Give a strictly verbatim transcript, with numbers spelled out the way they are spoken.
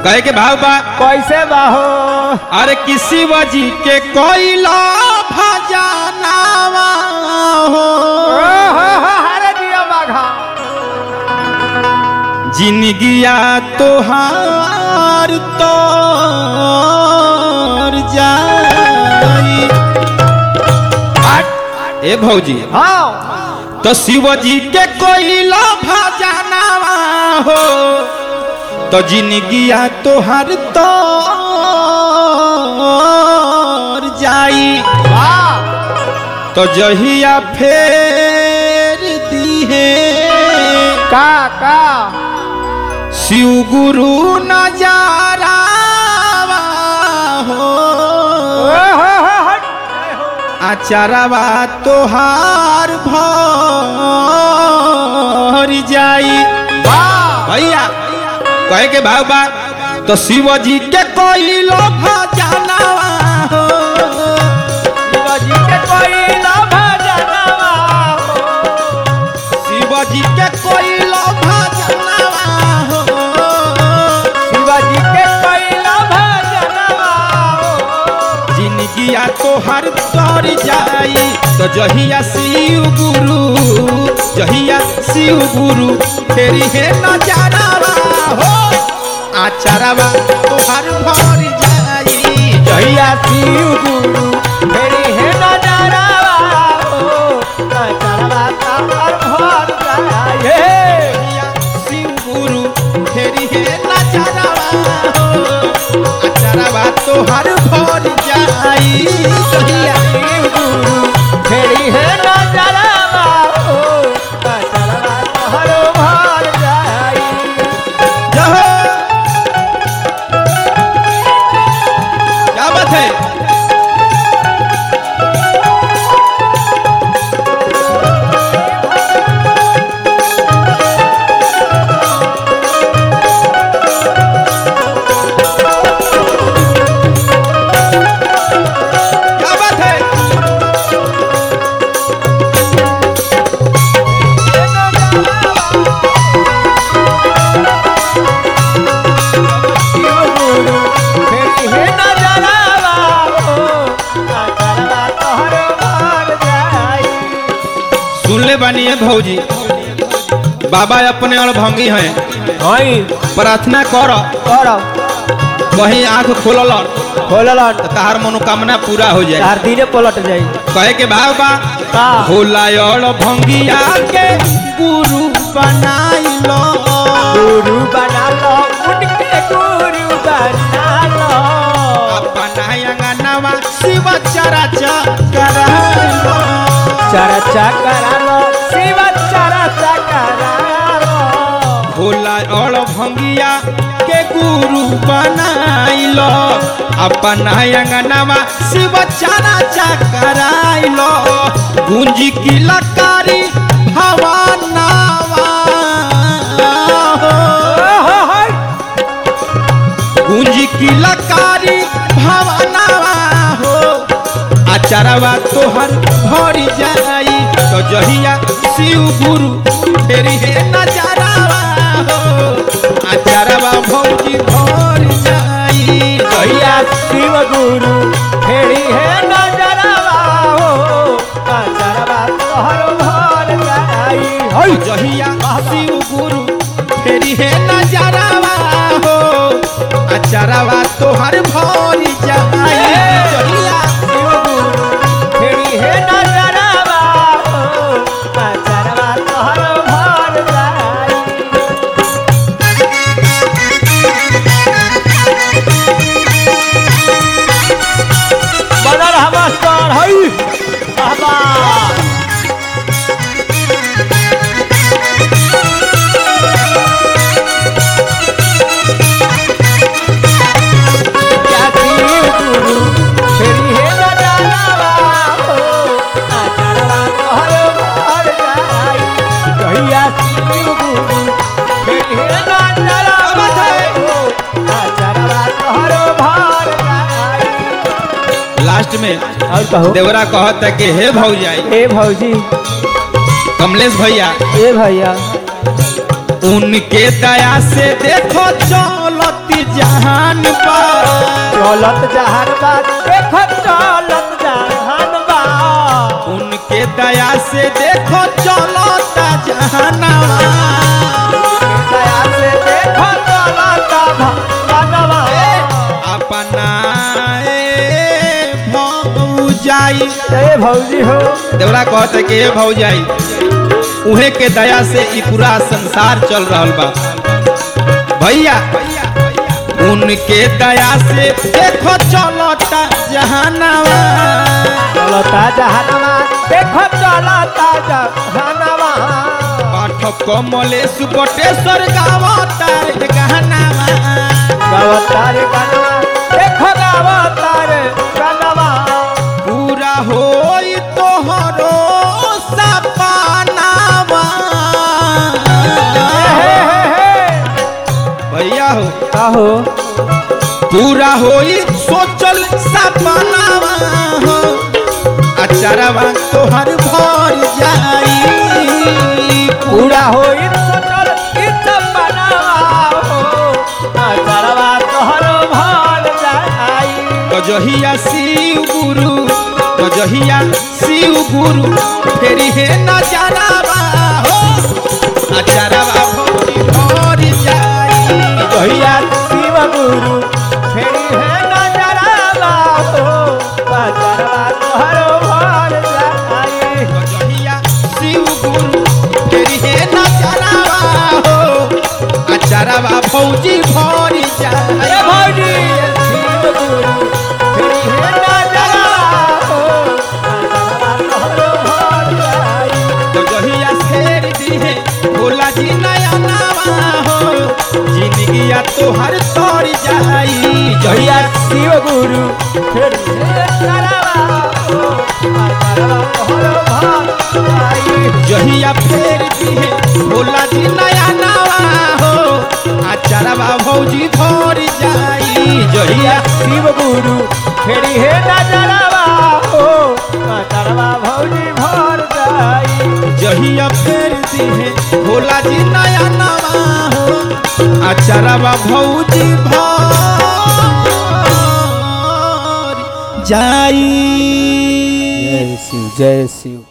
कहे के भाव बा कैसे बाहो अरे किसी वजी के कोयला भजनावा हो हरे दिया बाघा जिनगिया तोहार तोर जाई ए भौजी हाँ तो शिव जी के कोयला भजनावा हो तो जिनगिया तोहार तोर जाई तो जहिया फेर दी है का का शिव गुरु नजारा हो आचारवा तोहार भर जाई भैया कहे के भाव बा तो शिव जी के कोयला भजनावा हो शिव जी के कोयला भजनावा हो शिव जी के कोयला भजनावा हो शिव जी के कोयला भजनावा हो जिनगिया तोहर तर जाई तो जहिया शिव गुरु जहिया शिव गुरु तेरी है नजारा हो आचारवा तोहर भर जाई जहिया शिव गुरु मेरी है नजारावा हो नजारावा तोहर भर जाए जहिया शिव गुरु तेरी है नजारा हो आचारवा तोहर भर जाई जहिया शिव गुरु मेरी है नजारावा हो नजारावा तोहर भर जाए जहो क्या बात है क्या बात है शिव गुरु मेरी है नजारावा हो नजारावा तोहर भर जाए सुन ले बानी है भौजी बाबा अपने और भंगी हैं हई प्रार्थना कर करो कहीं आंख खोलल खोललन तो तार मनोकामना पूरा हो जाए चार दिने पलट जाई कहे के भाव बा का भोला और भंगिया के गुरु बनाइलो गुरु बना लो उनके गुरु बना लो अपना अंगनवा शिव चर्चा कराइलो चर्चा करा लो शिव चर्चा करा लो भोला और भंगिया के गुरु बनाइलो अपना अंगनवा शिव चर्चा कराइलो गुंजी की लकारी भवनावा हो गुंजी की लकारी भवनावा हो आचारवा तोहर भर जाई तो जहिया शिव गुरु तेरी है नजारावा हो आचारवा भौजी भर जाई भैया शिव गुरु फेरी है नजरवा हो नजरवा तोहर भर जाई तो जहिया शिव गुरु तेरी है नजारावा हो आचारवा तोहर भर जाई जहिया शिव गुरु फेरी है नजरवा हो नजरवा तोहर भर जाई बनल हमस्तर हई बाबा क्या शिव गुरु फेरी है नजरवा हो नजरवा तोहर भर जाई कहिया शिव गुरु फेरी है नजरवा हो नजरवा तोहर भर जाई लास्ट में और कहो देवरा कहता कि हे भौजाई ए भौजी कमलेश भैया ए भैया उनके दया से देखो चलती जहान पर चलत जहान बा देखो चलत जहान बा उनके दया से देखो चलता जहानवा दया से देखो चलत भगवानवा अपना भौजाई ए भौजी हो देवरा कहते कि ए भौजाई उहे के दया से ई पूरा संसार चल रहल बा भैया उनके दया से देखो चलता जहानवा चलता जहानवा देखो चलता जहानवा पाठक कमलेश बटेश्वर गावता रे गहनावा गावतारे गानवा देखो गावतारे गानवा पूरा होई तोहरो सपनावा हे हे हे भैया हो कहो पूरा होई सोचल सपनावा हो अचारवा तोहर भर जाई पूरा होई सोचल ई सपनावा हो चलवा तोहरो भाल जाई कजहिया शिव गुरु कजहिया शिव गुरु फेरी हे नजरवा हो अचारवा भौजी भर जाई कहिया शिव गुरु फेरी है नजरवा हो चलवा तोहरो भाल जाई कजहिया शिव गुरु फेरी हे नजरवा हो अचारवा भौजी भर जाई अरे भौजी शिव गुरु फेरी है नजरवा हो चलवा तोहरो भाल जाई कजहिया शेर दिहे भोला जी नया नावा हो जिंदगिया तोहर तर जाई जहिया जहिया शिव गुरु फिर नजरवा हो चलवा तोहरो भाल जाई जहिया फेर दिहे भोला जी नया नावा हो आचारवा भौजी भर जाई जहिया शिव गुरु फेरी हे नजरवा हो चलवा भौजी भर जाई जहिया फेर दिहे भोला जी नया नावा हो आचारवा भौजी भर जाई जय शिव जय शिव।